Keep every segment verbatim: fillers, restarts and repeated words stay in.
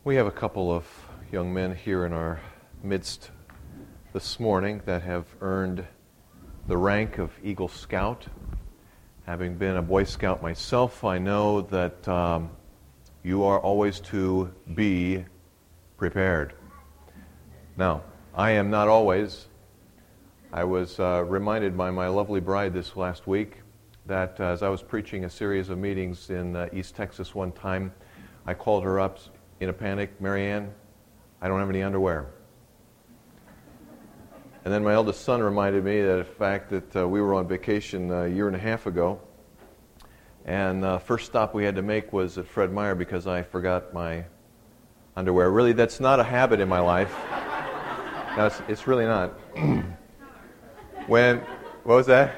We have a couple of young men here in our midst this morning that have earned the rank of Eagle Scout. Having been a Boy Scout myself, I know that um, you are always to be prepared. Now, I am not always. I was uh, reminded by my lovely bride this last week that uh, as I was preaching a series of meetings in uh, East Texas one time, I called her up in a panic, "Marianne, I don't have any underwear." And then my eldest son reminded me that the fact that uh, we were on vacation a year and a half ago, and the uh, first stop we had to make was at Fred Meyer because I forgot my underwear. Really, that's not a habit in my life. No, it's, it's really not. When, what was that?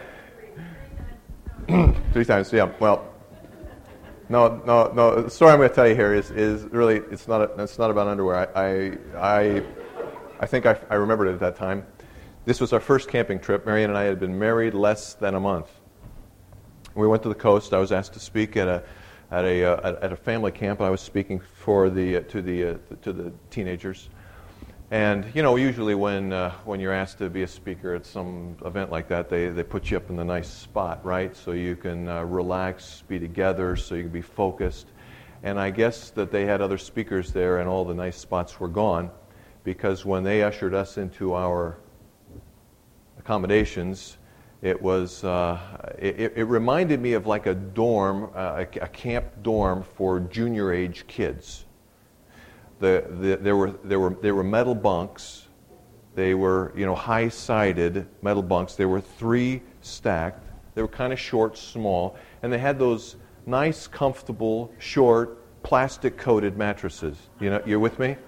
Three times, yeah, well. No, no, no. The story I'm going to tell you here is, is really it's not a, it's not about underwear. I I I think I, I remembered it at that time. This was our first camping trip. Marianne and I had been married less than a month. We went to the coast. I was asked to speak at a at a uh, at a family camp. I was speaking for the uh, to the uh, to the teenagers. And you know, usually when uh, when you're asked to be a speaker at some event like that, they, they put you up in the nice spot, right? So you can uh, relax, be together, so you can be focused. And I guess that they had other speakers there, and all the nice spots were gone, because when they ushered us into our accommodations, it was uh, it, it reminded me of like a dorm, uh, a, a camp dorm for junior age kids. The, the, there were there were there were metal bunks. They were you know high-sided metal bunks. There were three stacked. They were kind of short, small, and they had those nice, comfortable, short, plastic-coated mattresses. You know, you're with me?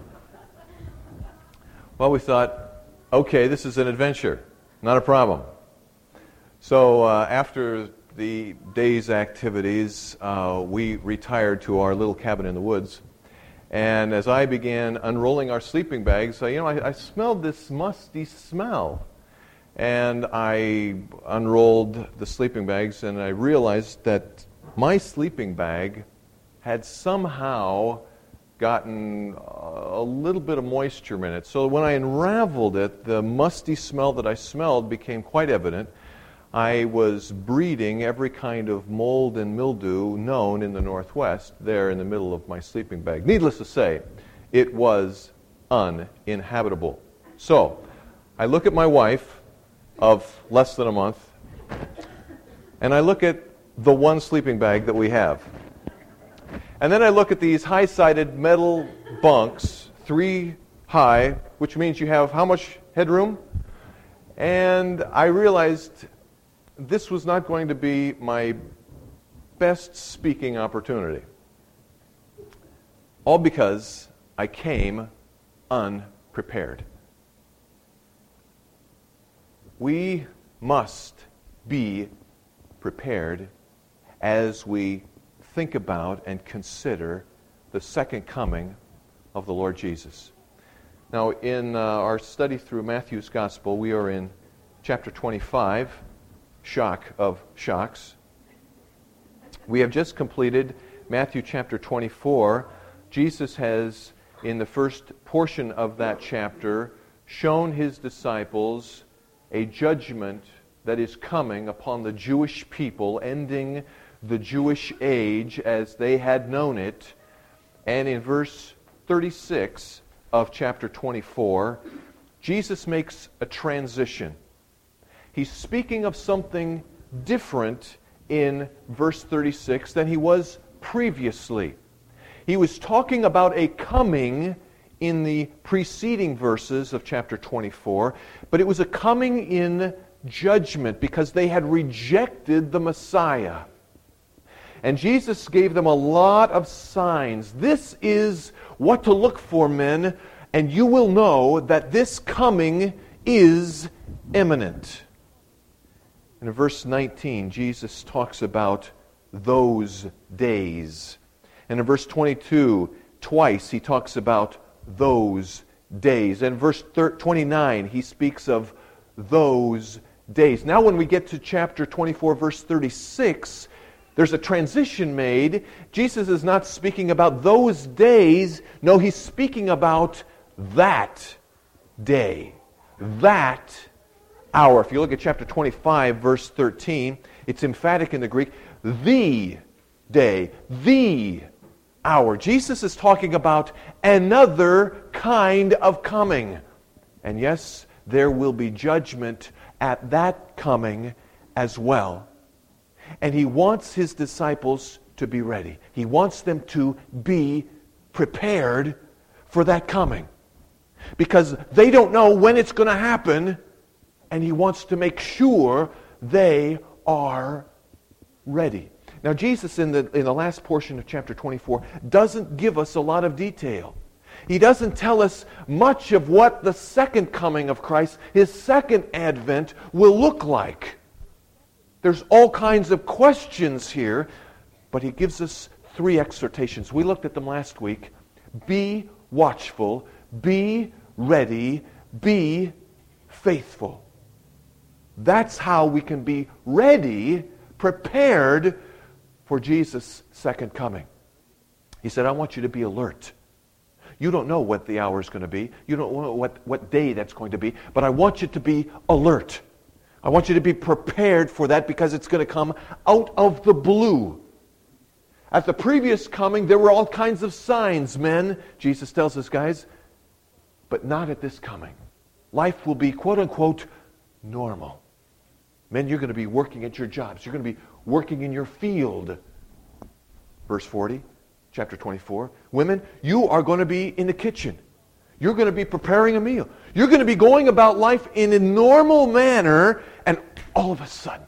Well, we thought, okay, this is an adventure, not a problem. So uh, after the day's activities, uh, we retired to our little cabin in the woods. And as I began unrolling our sleeping bags, uh, you know, I, I smelled this musty smell. And I unrolled the sleeping bags, and I realized that my sleeping bag had somehow gotten a little bit of moisture in it. So when I unraveled it, the musty smell that I smelled became quite evident. I was breeding every kind of mold and mildew known in the Northwest there in the middle of my sleeping bag. Needless to say, it was uninhabitable. So I look at my wife of less than a month, and I look at the one sleeping bag that we have. And then I look at these high-sided metal bunks, three high, which means you have how much headroom? And I realized this was not going to be my best speaking opportunity. All because I came unprepared. We must be prepared as we think about and consider the second coming of the Lord Jesus. Now, in uh, our study through Matthew's Gospel, we are in chapter twenty-five. Shock of shocks. We have just completed Matthew chapter twenty-four. Jesus has, in the first portion of that chapter, shown his disciples a judgment that is coming upon the Jewish people, ending the Jewish age as they had known it. And in verse thirty-six of chapter twenty-four, Jesus makes a transition. He's speaking of something different in verse thirty-six than he was previously. He was talking about a coming in the preceding verses of chapter twenty-four, but it was a coming in judgment because they had rejected the Messiah. And Jesus gave them a lot of signs. This is what to look for, men, and you will know that this coming is imminent. And in verse nineteen, Jesus talks about those days. And in verse twenty-two, twice he talks about those days. And in verse twenty-nine, he speaks of those days. Now when we get to chapter twenty-four, verse thirty-six, There's a transition made. Jesus is not speaking about those days. No, he's speaking about that day, that hour. If you look at chapter twenty-five, verse thirteen, it's emphatic in the Greek, the day, the hour. Jesus is talking about another kind of coming. And yes, there will be judgment at that coming as well. And he wants his disciples to be ready. He wants them to be prepared for that coming. Because they don't know when it's going to happen, and he wants to make sure they are ready. Now, Jesus, in the, in the last portion of chapter twenty-four, doesn't give us a lot of detail. He doesn't tell us much of what the second coming of Christ, his second advent, will look like. There's all kinds of questions here, but he gives us three exhortations. We looked at them last week. Be watchful, be ready, be faithful. That's how we can be ready, prepared for Jesus' second coming. He said, I want you to be alert. You don't know what the hour is going to be. You don't know what, what day that's going to be. But I want you to be alert. I want you to be prepared for that because it's going to come out of the blue. At the previous coming, there were all kinds of signs, men, Jesus tells us, guys, but not at this coming. Life will be, quote unquote, normal. Men, you're going to be working at your jobs. You're going to be working in your field. Verse forty, chapter twenty-four. Women, you are going to be in the kitchen. You're going to be preparing a meal. You're going to be going about life in a normal manner, and all of a sudden,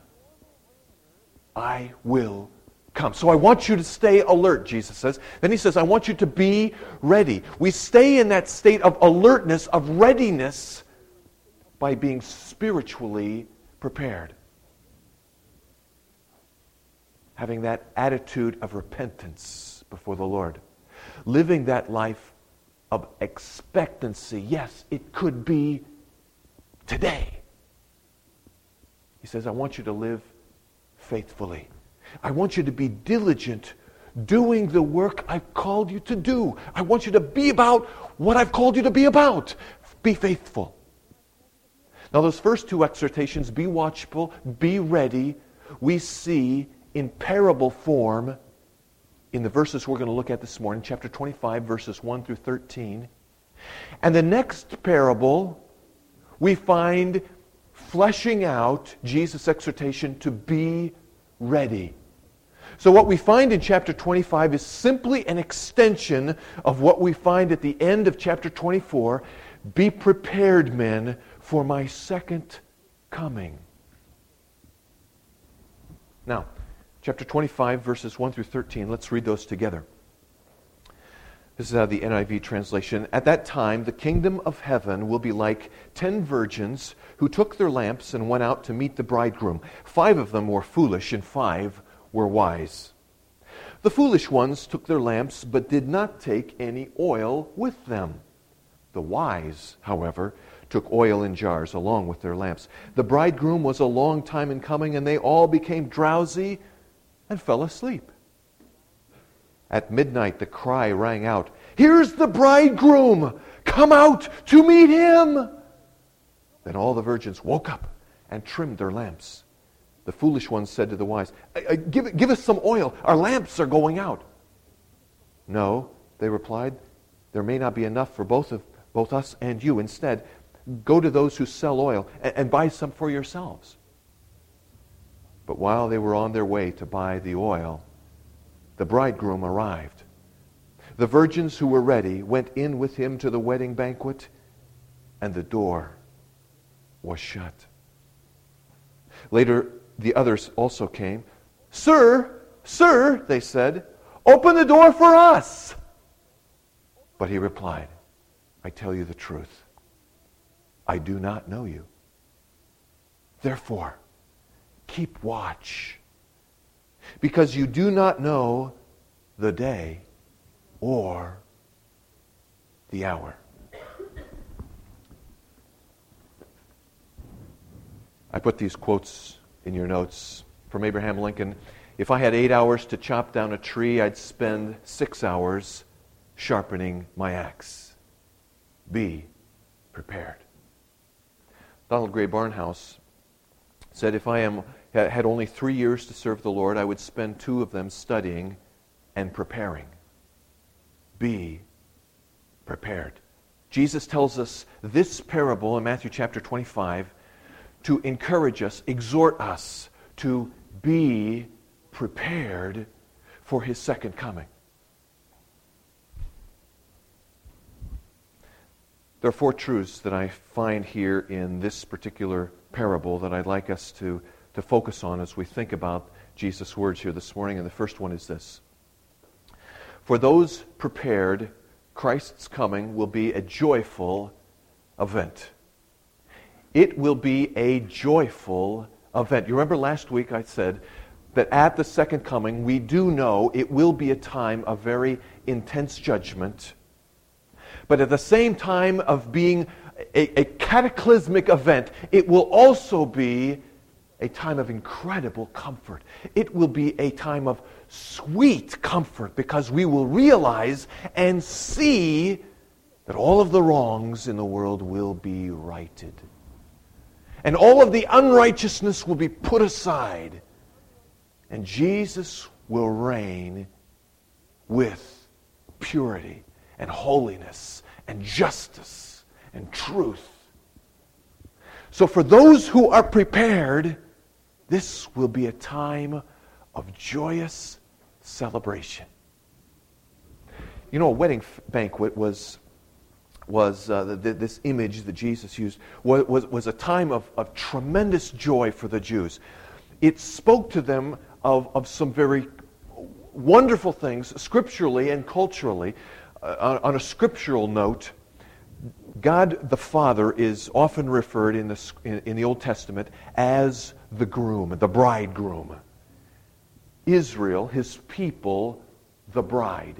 I will come. So I want you to stay alert, Jesus says. Then he says, I want you to be ready. We stay in that state of alertness, of readiness, by being spiritually prepared. Having that attitude of repentance before the Lord. Living that life of expectancy. Yes, it could be today. He says, I want you to live faithfully. I want you to be diligent doing the work I've called you to do. I want you to be about what I've called you to be about. Be faithful. Now those first two exhortations, be watchful, be ready, we see in parable form in the verses we're going to look at this morning, chapter twenty-five, verses one through thirteen. And the next parable, we find fleshing out Jesus' exhortation to be ready. So what we find in chapter twenty-five is simply an extension of what we find at the end of chapter twenty-four. Be prepared, men, for my second coming. Now, chapter twenty-five, verses one through thirteen. Let's read those together. This is out of the N I V translation. At that time, the kingdom of heaven will be like ten virgins who took their lamps and went out to meet the bridegroom. Five of them were foolish and five were wise. The foolish ones took their lamps but did not take any oil with them. The wise, however, took oil in jars along with their lamps. The bridegroom was a long time in coming, and they all became drowsy and fell asleep. At midnight the cry rang out, "Here's the bridegroom! Come out to meet him!" Then all the virgins woke up and trimmed their lamps. The foolish ones said to the wise, give, give us some oil. Our lamps are going out. No, they replied, there may not be enough for both of both us and you. Instead, go to those who sell oil and, and buy some for yourselves. But while they were on their way to buy the oil, the bridegroom arrived. The virgins who were ready went in with him to the wedding banquet, and the door was shut. Later, the others also came. "Sir, sir," they said, "open the door for us." But he replied, "I tell you the truth. I do not know you. Therefore, keep watch, because you do not know the day or the hour." I put these quotes in your notes from Abraham Lincoln. If I had eight hours to chop down a tree, I'd spend six hours sharpening my axe. Be prepared. Donald Gray Barnhouse said, if I am had only three years to serve the Lord, I would spend two of them studying and preparing. Be prepared. Jesus tells us this parable in Matthew chapter twenty-five to encourage us, exhort us to be prepared for His second coming. There are four truths that I find here in this particular parable that I'd like us to, to focus on as we think about Jesus' words here this morning. And the first one is this. For those prepared, Christ's coming will be a joyful event. It will be a joyful event. You remember last week I said that at the second coming, we do know it will be a time of very intense judgment. But at the same time of being a, a cataclysmic event, it will also be a time of incredible comfort. It will be a time of sweet comfort because we will realize and see that all of the wrongs in the world will be righted. And all of the unrighteousness will be put aside. And Jesus will reign with purity and holiness and justice and truth. So for those who are prepared, this will be a time of joyous celebration. You know, a wedding f- banquet was was uh, the, the, this image that Jesus used was, was, was a time of, of tremendous joy for the Jews. It spoke to them of, of some very wonderful things scripturally and culturally. Uh, on, on a scriptural note, God the Father is often referred in the, in, in the Old Testament as the groom, the bridegroom. Israel, His people, the bride.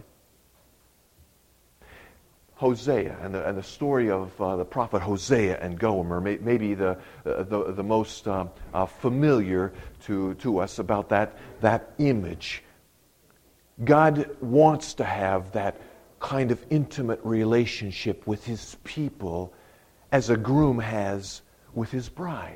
Hosea and the, and the story of uh, the prophet Hosea and Gomer may, may be the, uh, the, the most uh, uh, familiar to, to us about that, that image. God wants to have that kind of intimate relationship with His people as a groom has with his bride.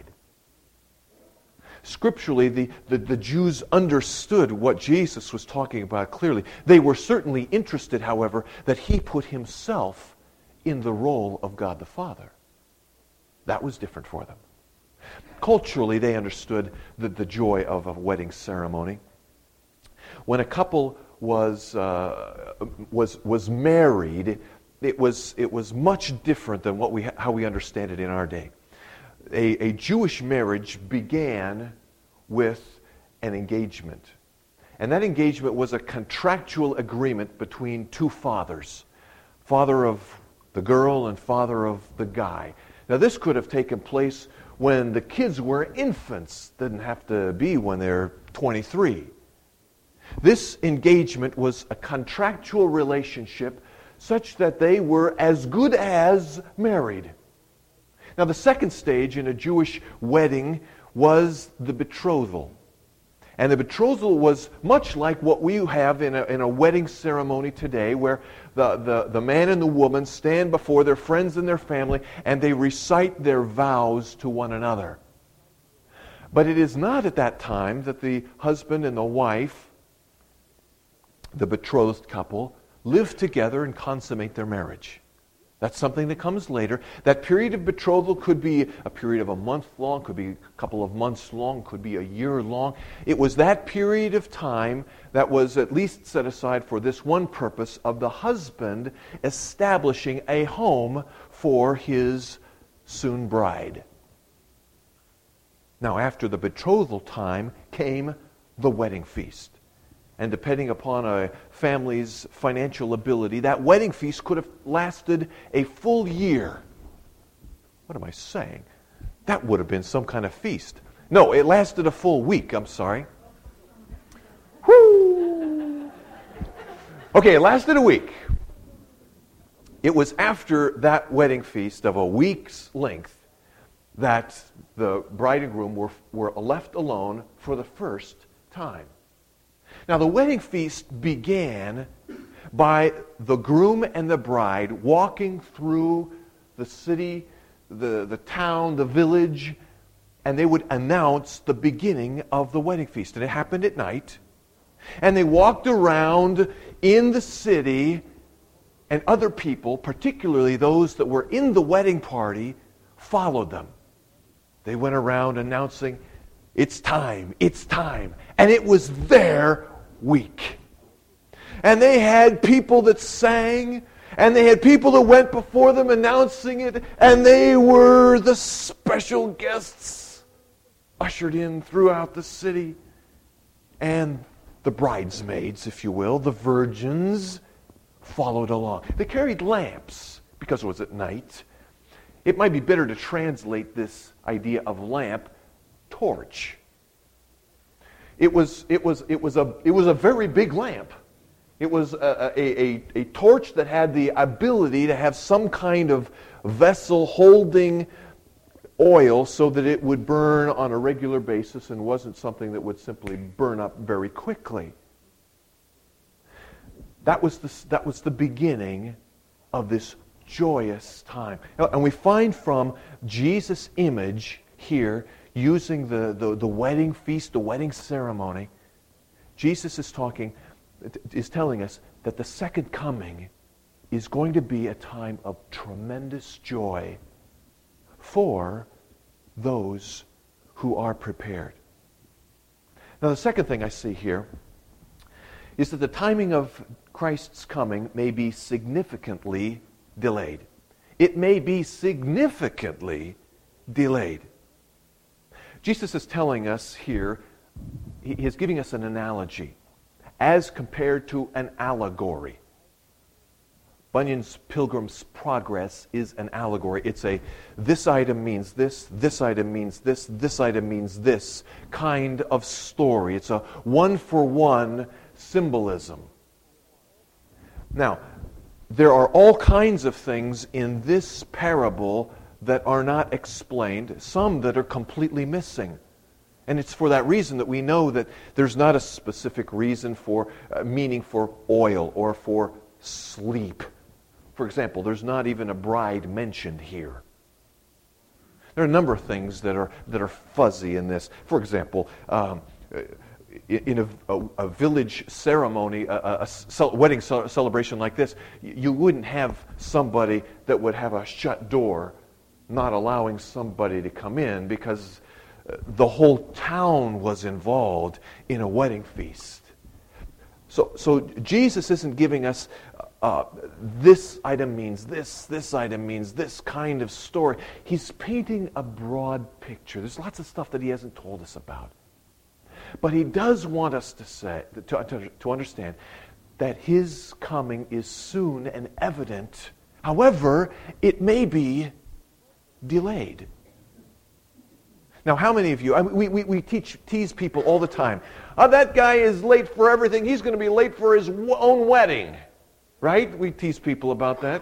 Scripturally, the, the, the Jews understood what Jesus was talking about clearly. They were certainly interested, however, that He put Himself in the role of God the Father. That was different for them. Culturally, they understood the, the joy of a wedding ceremony. When a couple was uh, was was married, it was it was much different than what we how we understand it in our day. A, a Jewish marriage began with an engagement. And that engagement was a contractual agreement between two fathers. Father of the girl and father of the guy. Now this could have taken place when the kids were infants. Didn't have to be when they're twenty-three. This engagement was a contractual relationship such that they were as good as married. Now, the second stage in a Jewish wedding was the betrothal. And the betrothal was much like what we have in a, in a wedding ceremony today, where the, the, the man and the woman stand before their friends and their family, and they recite their vows to one another. But it is not at that time that the husband and the wife, the betrothed couple, live together and consummate their marriage. That's something that comes later. That period of betrothal could be a period of a month long, could be a couple of months long, could be a year long. It was that period of time that was at least set aside for this one purpose of the husband establishing a home for his soon bride. Now, after the betrothal time came the wedding feast. And depending upon a family's financial ability, that wedding feast could have lasted a full year. What am I saying? That would have been some kind of feast. No, it lasted a full week, I'm sorry. Whoo! Okay, it lasted a week. It was after that wedding feast of a week's length that the bride and groom were, were left alone for the first time. Now, the wedding feast began by the groom and the bride walking through the city, the, the town, the village, and they would announce the beginning of the wedding feast. And it happened at night. And they walked around in the city, and other people, particularly those that were in the wedding party, followed them. They went around announcing, it's time, it's time. And it was their week. And they had people that sang, and they had people that went before them announcing it, and they were the special guests ushered in throughout the city. And the bridesmaids, if you will, the virgins, followed along. They carried lamps because it was at night. It might be better to translate this idea of lamp, torch. It was, it was, it was, a, it was a very big lamp. It was a, a, a, a torch that had the ability to have some kind of vessel holding oil so that it would burn on a regular basis and wasn't something that would simply burn up very quickly. That was the, that was the beginning of this joyous time. And we find from Jesus' image here, using the, the, the wedding feast, the wedding ceremony, Jesus is talking, is telling us that the second coming is going to be a time of tremendous joy for those who are prepared. Now, the second thing I see here is that the timing of Christ's coming may be significantly delayed. It may be significantly delayed. Jesus is telling us here, he is giving us an analogy as compared to an allegory. Bunyan's Pilgrim's Progress is an allegory. It's a, this item means this, this item means this, this item means this kind of story. It's a one-for-one symbolism. Now, there are all kinds of things in this parable that are not explained, some that are completely missing. And it's for that reason that we know that there's not a specific reason for, uh, meaning for oil or for sleep. For example, there's not even a bride mentioned here. There are a number of things that are that are fuzzy in this. For example, um, in a, a, a village ceremony, a, a, a wedding celebration like this, you wouldn't have somebody that would have a shut door, not allowing somebody to come in, because the whole town was involved in a wedding feast. So, so Jesus isn't giving us uh, this item means this, this item means this kind of story. He's painting a broad picture. There's lots of stuff that he hasn't told us about. But he does want us to say, to, to, to understand that his coming is soon and evident. However, it may be delayed. Now, how many of you, I mean, we, we, we teach, tease people all the time, oh, that guy is late for everything. He's going to be late for his own wedding. Right? We tease people about that.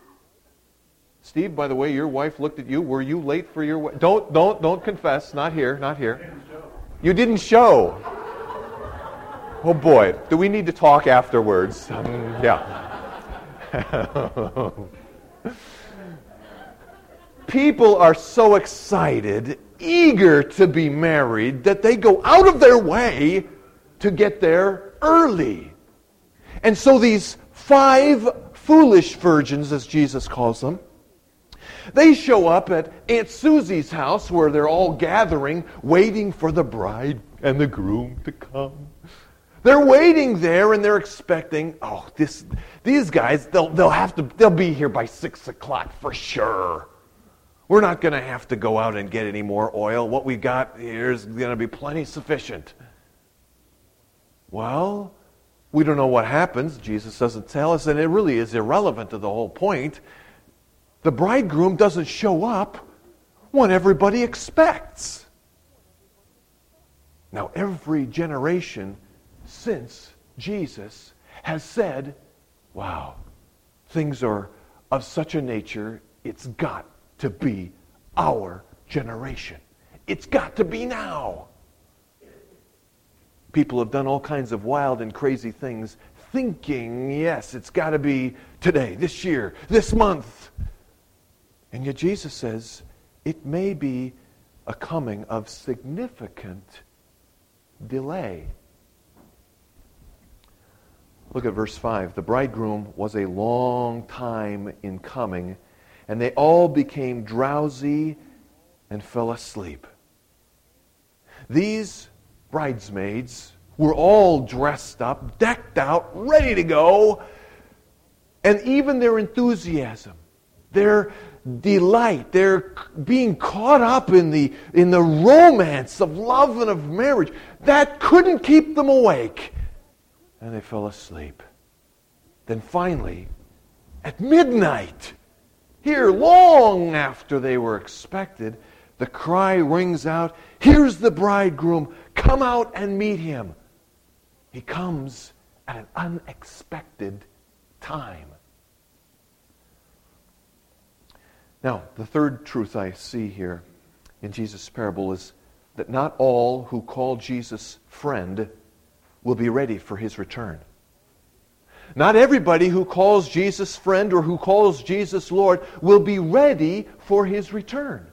Steve, by the way, your wife looked at you. Were you late for your wedding? Don't, don't, don't confess. Not here, not here. You didn't show. Oh boy, do we need to talk afterwards? Um, yeah. People are so excited, eager to be married, that they go out of their way to get there early. And so these five foolish virgins, as Jesus calls them, they show up at Aunt Susie's house where they're all gathering, waiting for the bride and the groom to come. They're waiting there and they're expecting, oh, this these guys, they'll they'll have to they'll be here by six o'clock for sure. We're not going to have to go out and get any more oil. What we got here is going to be plenty sufficient. Well, we don't know what happens. Jesus doesn't tell us, and it really is irrelevant to the whole point. The bridegroom doesn't show up when everybody expects. Now, every generation since Jesus has said, wow, things are of such a nature, it's got to be our generation. It's got to be now. People have done all kinds of wild and crazy things, thinking, yes, it's got to be today, this year, this month. And yet Jesus says, it may be a coming of significant delay. Look at verse five. The bridegroom was a long time in coming, and they all became drowsy and fell asleep. These bridesmaids were all dressed up, decked out, ready to go, and even their enthusiasm, their delight, their being caught up in the, in the romance of love and of marriage, that couldn't keep them awake. And they fell asleep. Then finally, at midnight, here long after they were expected, the cry rings out, here's the bridegroom, come out and meet him. He comes at an unexpected time. Now, the third truth I see here in Jesus' parable is that not all who call Jesus friend will be ready for his return. Not everybody who calls Jesus friend or who calls Jesus Lord will be ready for his return.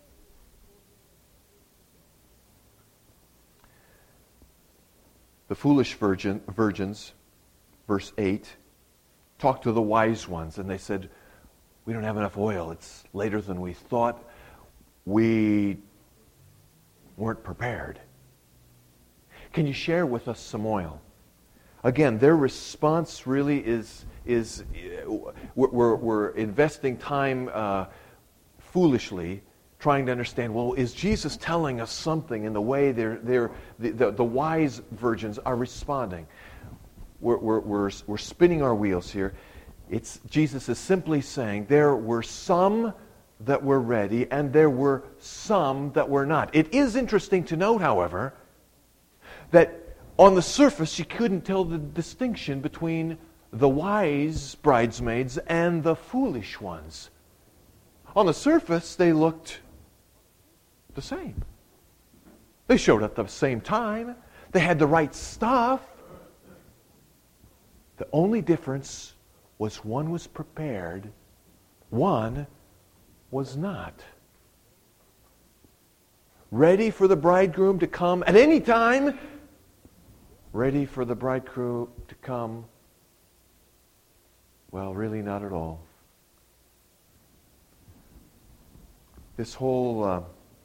The foolish virgin, virgins, verse eight, talked to the wise ones, and they said, we don't have enough oil. It's later than we thought. We weren't prepared. Can you share with us some oil? Again, their response really is, is we're, we're investing time uh, foolishly trying to understand, well, is Jesus telling us something in the way they're, they're, the, the, the wise virgins are responding? We're, we're, we're, we're spinning our wheels here. It's, Jesus is simply saying there were some that were ready and there were some that were not. It is interesting to note, however, that on the surface you couldn't tell the distinction between the wise bridesmaids and the foolish ones. On the surface they looked the same. They showed up at the same time. They had the right stuff. The only difference was one was prepared, one was not. Ready for the bridegroom to come at any time, ready for the bridegroom to come, well, really not at all. This whole uh,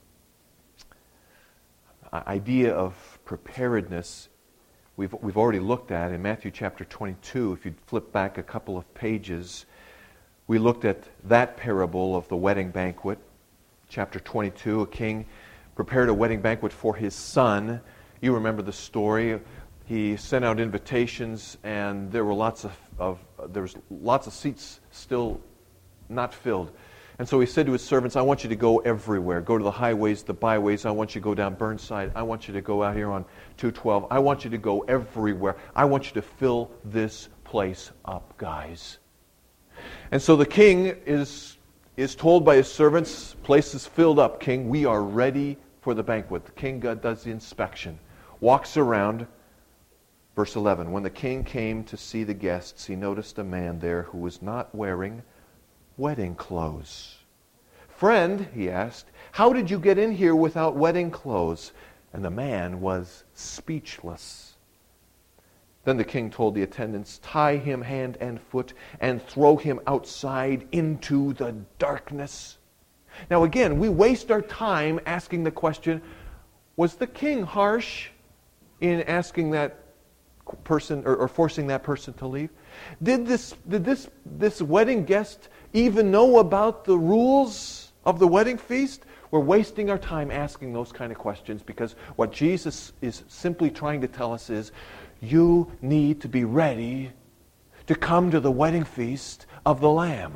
idea of preparedness we've, we've already looked at in Matthew chapter twenty-two. If you'd flip back a couple of pages, we looked at that parable of the wedding banquet. Chapter twenty-two, a king prepared a wedding banquet for his son. You remember the story. He sent out invitations, and there were lots of, of there was lots of seats still not filled. And so he said to his servants, I want you to go everywhere. Go to the highways, the byways. I want you to go down Burnside. I want you to go out here on two twelve. I want you to go everywhere. I want you to fill this place up, guys. And so the king is, is told by his servants, place is filled up, king. We are ready for the banquet. The king God does the inspection. Walks around. Verse eleven, when the king came to see the guests, he noticed a man there who was not wearing wedding clothes. Friend, he asked, how did you get in here without wedding clothes? And the man was speechless. Then the king told the attendants, tie him hand and foot and throw him outside into the darkness. Now again, we waste our time asking the question, was the king harsh in asking that person or, or forcing that person to leave? Did this did this this wedding guest even know about the rules of the wedding feast? We're wasting our time asking those kind of questions because what Jesus is simply trying to tell us is you need to be ready to come to the wedding feast of the Lamb.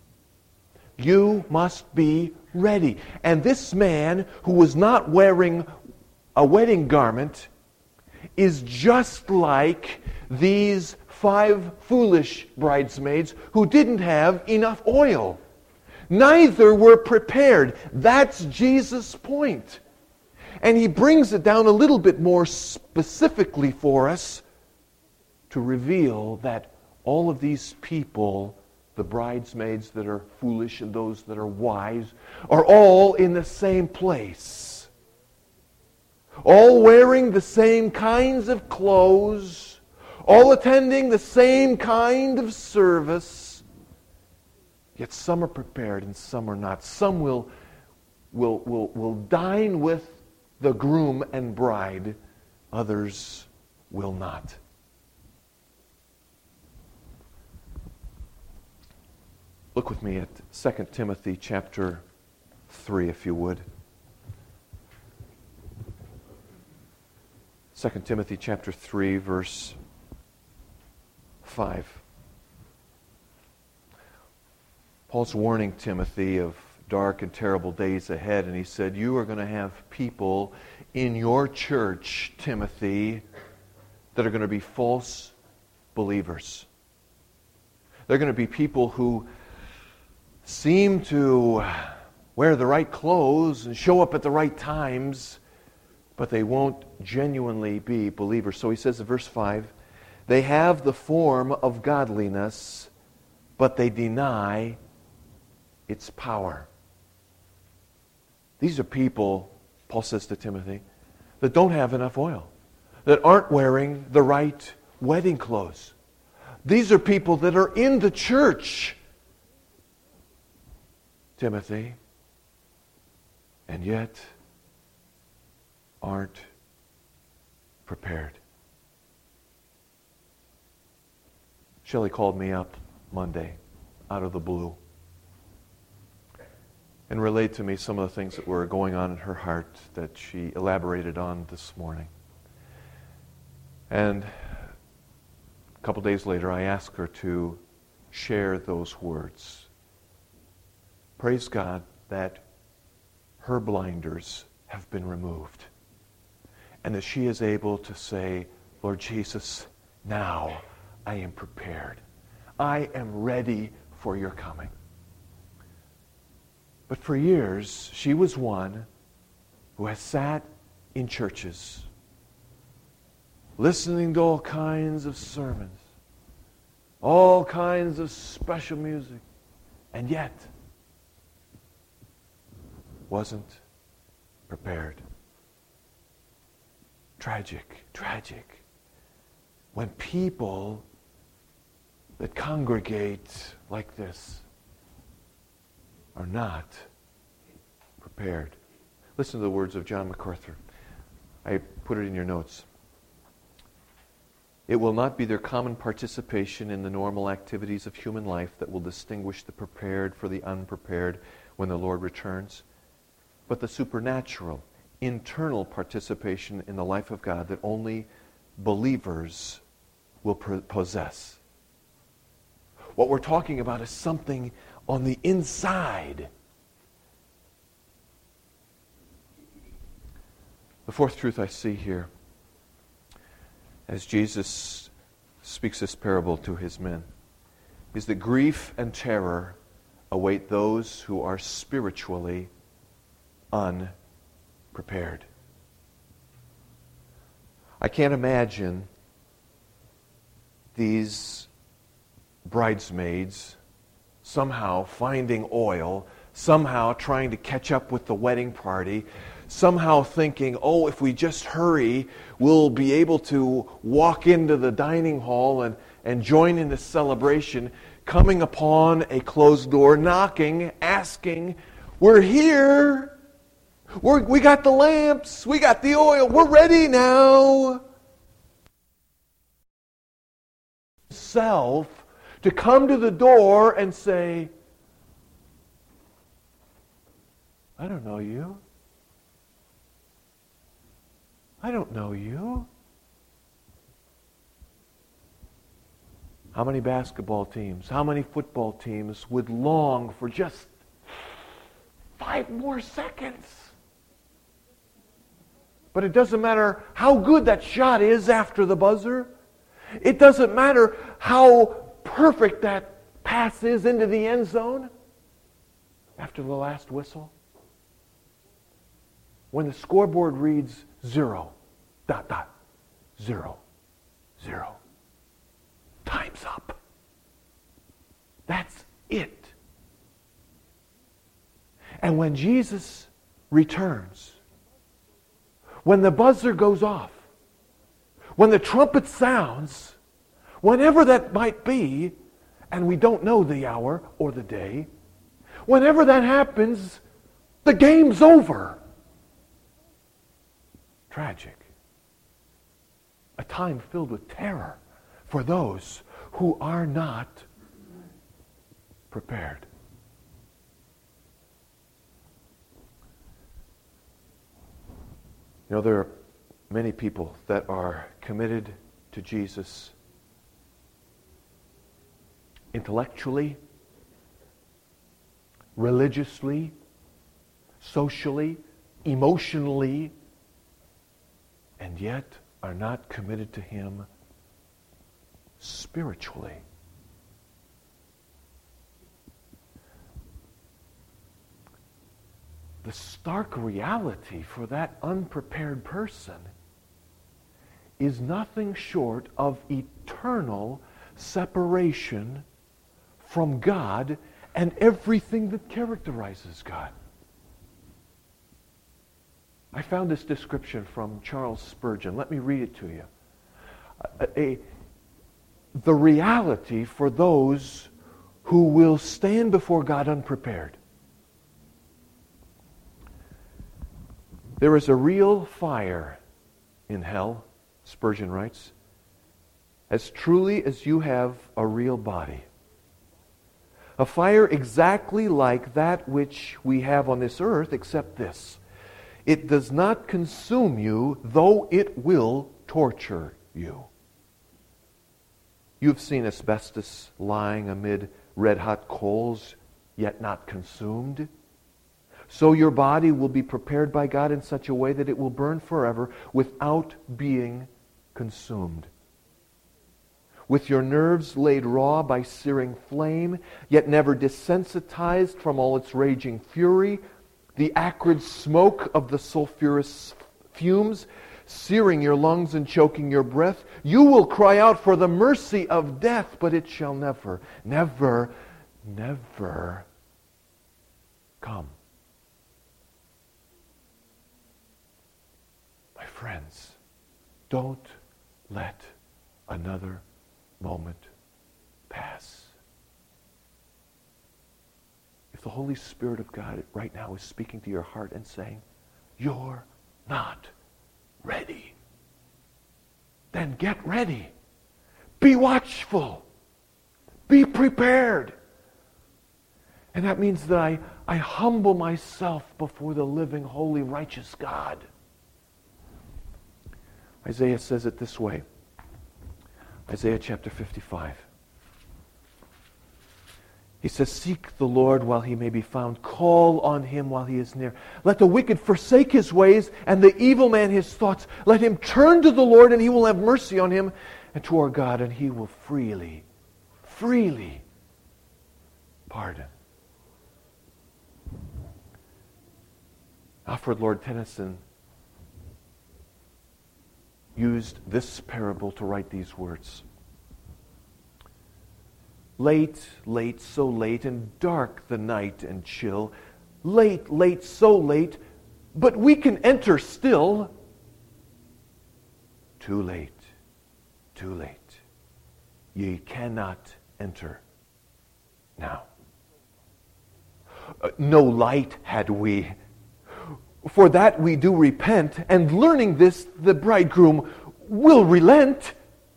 You must be ready. And this man who was not wearing a wedding garment is just like these five foolish bridesmaids who didn't have enough oil. Neither were prepared. That's Jesus' point. And he brings it down a little bit more specifically for us to reveal that all of these people, the bridesmaids that are foolish and those that are wise, are all in the same place. All wearing the same kinds of clothes, all attending the same kind of service. Yet some are prepared and some are not. Some will, will, will, will dine with the groom and bride. Others will not. Look with me at Second Timothy chapter three, if you would. Second Timothy chapter three, verse five. Paul's warning Timothy of dark and terrible days ahead, and he said, you are going to have people in your church, Timothy, that are going to be false believers. They're going to be people who seem to wear the right clothes and show up at the right times, but they won't genuinely be believers. So he says in verse five, they have the form of godliness, but they deny its power. These are people, Paul says to Timothy, that don't have enough oil, that aren't wearing the right wedding clothes. These are people that are in the church, Timothy, and yet aren't prepared. Shelley called me up Monday out of the blue and relayed to me some of the things that were going on in her heart that she elaborated on this morning. And a couple days later, I asked her to share those words. Praise God that her blinders have been removed and that she is able to say, Lord Jesus, now I am prepared. I am ready for your coming. But for years, she was one who has sat in churches, listening to all kinds of sermons, all kinds of special music, and yet wasn't prepared. Tragic, tragic. When people that congregate like this are not prepared. Listen to the words of John MacArthur. I put it in your notes. It will not be their common participation in the normal activities of human life that will distinguish the prepared for the unprepared when the Lord returns, but the supernatural, internal participation in the life of God that only believers will possess. What we're talking about is something on the inside. The fourth truth I see here, as Jesus speaks this parable to his men, is that grief and terror await those who are spiritually unprepared. I can't imagine these bridesmaids somehow finding oil, somehow trying to catch up with the wedding party, somehow thinking, oh, if we just hurry, we'll be able to walk into the dining hall and, and join in the celebration, coming upon a closed door, knocking, asking, we're here, we're, we got the lamps, we got the oil, we're ready now. Self to come to the door and say, I don't know you. I don't know you. How many basketball teams, how many football teams would long for just five more seconds? But it doesn't matter how good that shot is after the buzzer. It doesn't matter how perfect that pass is into the end zone after the last whistle. when the scoreboard reads zero, dot, dot, zero, zero. Time's up. That's it. And when Jesus returns, when the buzzer goes off, when the trumpet sounds, whenever that might be, and we don't know the hour or the day, whenever that happens, the game's over. Tragic. A time filled with terror for those who are not prepared. You know, there are many people that are committed to Jesus intellectually, religiously, socially, emotionally, and yet are not committed to Him spiritually. The stark reality for that unprepared person is nothing short of eternal separation from God and everything that characterizes God. I found this description from Charles Spurgeon. Let me read it to you. A, a, the reality for those who will stand before God unprepared. There is a real fire in hell, Spurgeon writes, as truly as you have a real body. A fire exactly like that which we have on this earth, except this: it does not consume you, though it will torture you. You've seen asbestos lying amid red-hot coals, yet not consumed. So your body will be prepared by God in such a way that it will burn forever without being consumed. With your nerves laid raw by searing flame, yet never desensitized from all its raging fury, the acrid smoke of the sulfurous fumes searing your lungs and choking your breath, you will cry out for the mercy of death, but it shall never, never, never come. My friends, don't let another moment pass. If the Holy Spirit of God right now is speaking to your heart and saying, you're not ready, then get ready. Be watchful. Be prepared. And that means that I, I humble myself before the living, holy, righteous God. Isaiah says it this way. Isaiah chapter fifty-five. He says, seek the Lord while he may be found. Call on him while he is near. Let the wicked forsake his ways and the evil man his thoughts. Let him turn to the Lord and he will have mercy on him, and to our God and he will freely, freely pardon. Alfred Lord Tennyson used this parable to write these words. Late, late, so late, and dark the night and chill. Late, late, so late, but we can enter still. Too late, too late. Ye cannot enter now. Uh, no light had we. For that we do repent, and learning this, the bridegroom will relent.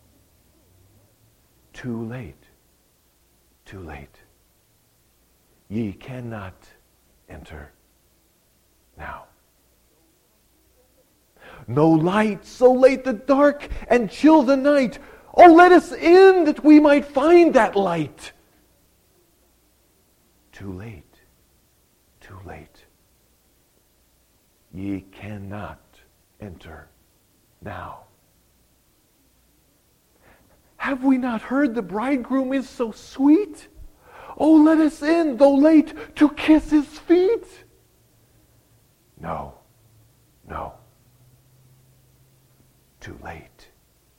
Too late, too late. Ye cannot enter now. No light, so late the dark and chill the night. Oh, let us in that we might find that light. Too late, too late. Ye cannot enter now. Have we not heard the bridegroom is so sweet? Oh, let us in, though late, to kiss his feet. No, No. Too late.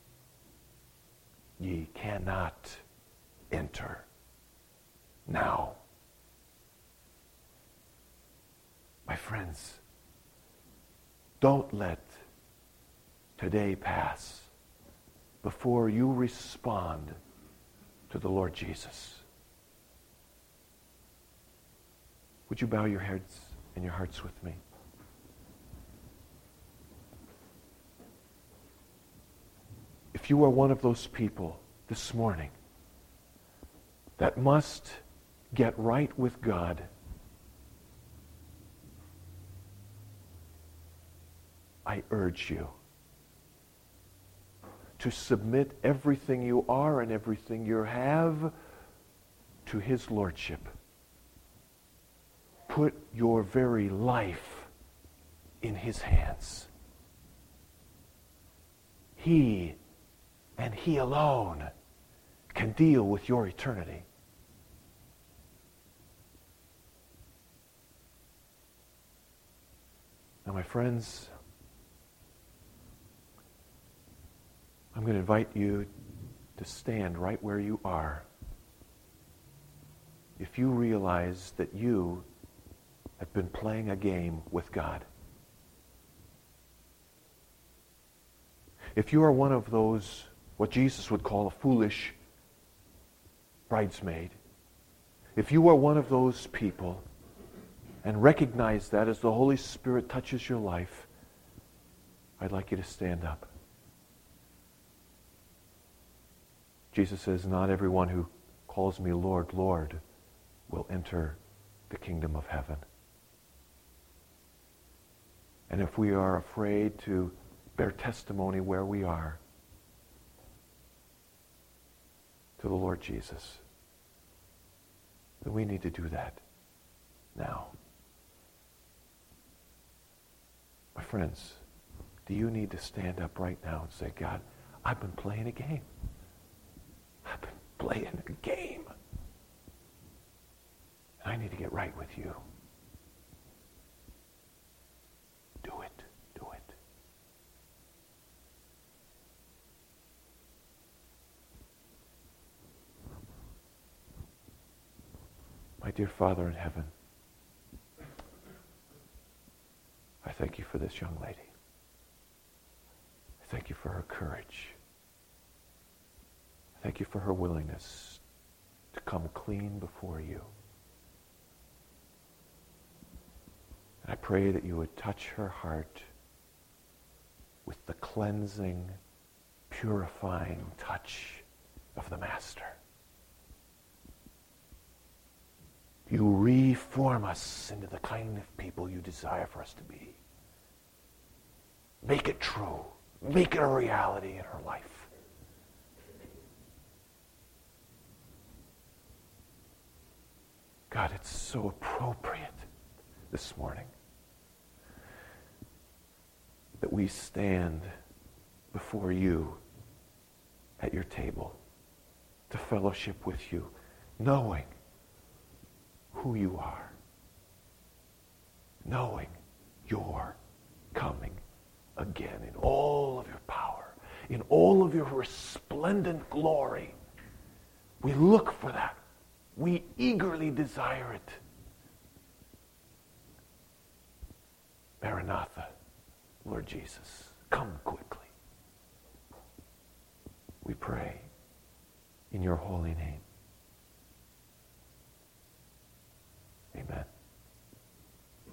Ye cannot enter now. My friends, don't let today pass before you respond to the Lord Jesus. Would you bow your heads and your hearts with me? If you are one of those people this morning that must get right with God, I urge you to submit everything you are and everything you have to His Lordship. Put your very life in His hands. He and He alone can deal with your eternity. Now, my friends, I'm going to invite you to stand right where you are if you realize that you have been playing a game with God. If you are one of those, what Jesus would call a foolish bridesmaid, if you are one of those people and recognize that as the Holy Spirit touches your life, I'd like you to stand up. Jesus says, not everyone who calls me Lord, Lord will enter the kingdom of heaven. And if we are afraid to bear testimony where we are to the Lord Jesus, then we need to do that now. My friends, do you need to stand up right now and say, God, I've been playing a game. I've been playing a game. I need to get right with you. Do it. Do it. My dear Father in heaven, I thank you for this young lady. I thank you for her courage. I thank you for her willingness to come clean before you. And I pray that you would touch her heart with the cleansing, purifying touch of the Master. You reform us into the kind of people you desire for us to be. Make it true. Make it a reality in her life. God, it's so appropriate this morning that we stand before you at your table to fellowship with you, knowing who you are, knowing you're coming again in all of your power, in all of your resplendent glory. We look for that. We eagerly desire it. Maranatha, Lord Jesus, come quickly. We pray in your holy name.